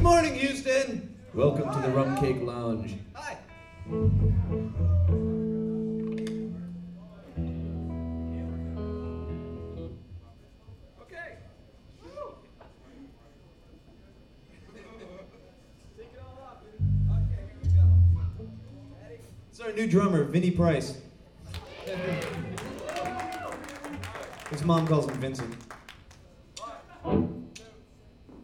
morning, Houston. Welcome to the Rum Cake Lounge. Hi. Okay. Take it all off. Okay, here we go. Ready? It's our new drummer, Vinny Price. His mom calls him Vincent.